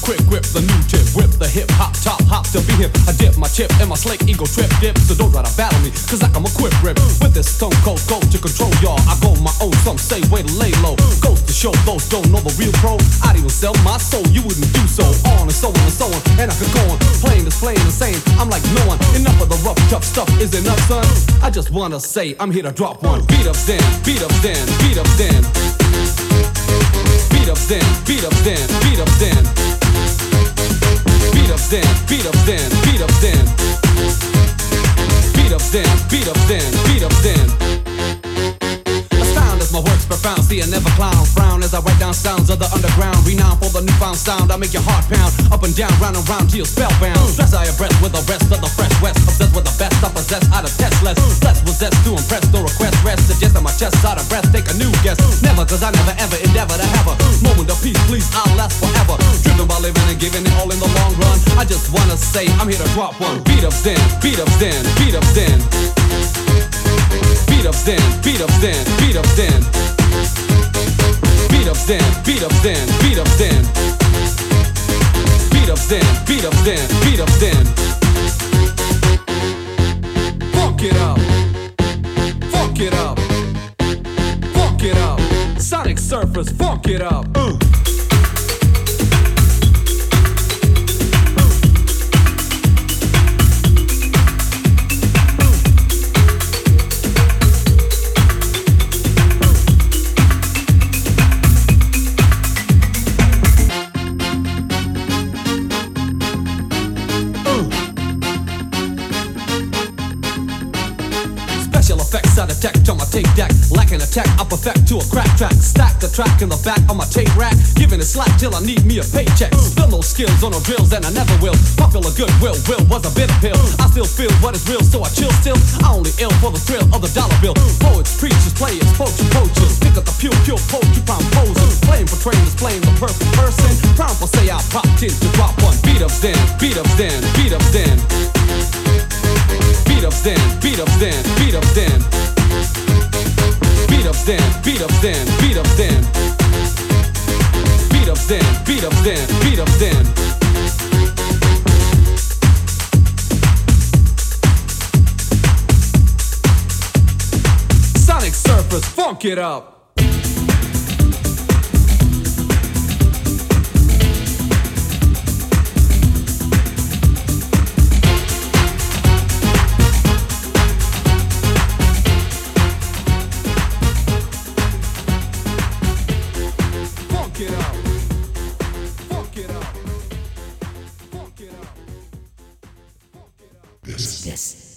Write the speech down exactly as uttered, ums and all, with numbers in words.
quick grip, the new tip, whip the hip hop top hop to be hip. I dip my chip in my slake ego trip dip, so don't try to battle me, cause I come equipped grip with this stone cold coat to control y'all. I go my own, some say way to lay low. Goes to show those don't know the real pro. I'd even sell my soul, you wouldn't do so. On and so on and so on, and I could go on. Plain is plain and saying I'm like no one. Enough of the rough tough stuff is enough, son. I just wanna say I'm here to drop one. Beat up then, beat up then, beat up then. Beat up then, beat up then, beat up then. Beat up then, beat up then, beat up then. Beat up then, beat up then, beat up then. Astound as my works profound, see I never clown. Frown as I write down sounds of the underground. Renowned for the newfound sound, I make your heart pound. Up and down, round and round till you're spellbound. Stress I abreast with the rest of the fresh west. Obsessed with the best I possess, out of test less. Blessed with zest to impress, no request rest. Suggest that my chest's out of breath, take a new guess. Never, cause I never ever endeavor to have a moment of peace, please, I'll last forever. Driven by living and giving it all in the long run. I just wanna say I'm here to drop one. Beat up then, beat up then, beat up then. Beat up then, beat up then, beat up then. Beat up then, beat up then, beat up then. Beat up then, beat up then, beat up then. Funk it up. Funk it up. Funk it up. Sonic Surfers, funk it up. Uh. Effects out of tech on my tape deck. Lacking attack, I perfect to a crack track. Stack the track in the back of my tape rack. Giving it slack till I need me a paycheck. Spill no skills on no drills and I never will. Popular goodwill, will was a bitter pill. I still feel what is real, so I chill still. I only ill for the thrill of the dollar bill. Poets, preachers, players, poachers, poachers. Pick up the pure, pure poetry, prime posers. Playing for trainers, playing the perfect person. Proud for say I popped in to drop one. Beat up then, beat up then, beat up then. Beat up then, beat up then, beat up then. Beat up then, beat up then, beat up then. Beat up then, beat up then, beat up then. Sonic Surfers, funk it up. This, this